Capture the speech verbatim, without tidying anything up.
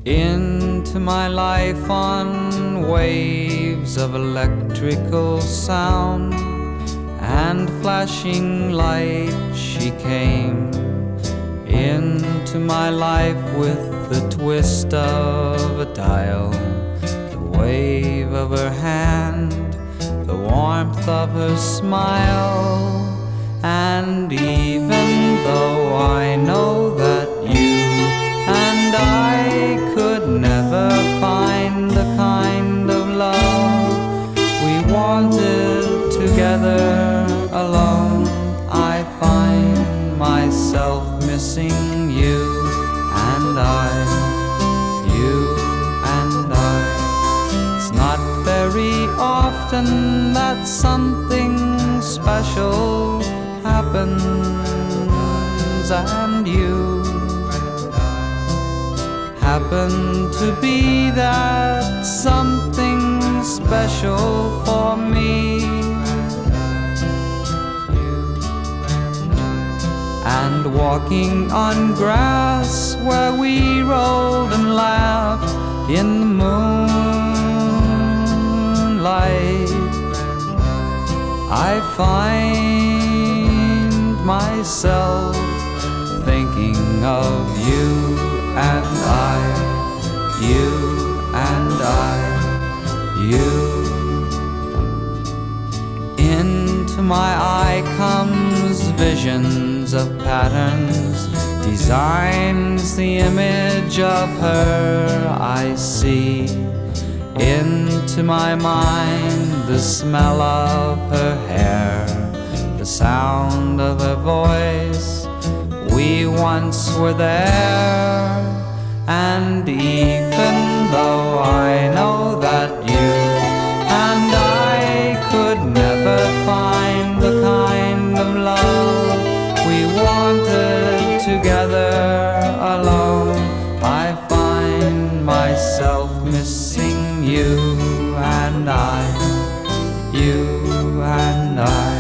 into my life on waves of electrical sound and flashing light. She came into my life with the twist of a dial, the wave of her hand, the warmth of her smile. And even though I know that you and I could never find the kind of love we wanted together alone, I find myself missing you and I, you and I. It's not very often that something special happens, and you happen to be that something special for me. And walking on grass where we rolled and laughed in the moonlight, I find myself thinking of you and I, you and I, you. Into my eye comes visions of patterns, designs the image of her I see. Into my mind the smell of her hair, the sound of her voice. We once were there, and even though I know that you and I could never find the kind of love we wanted together alone, I find myself missing you and I, you and I.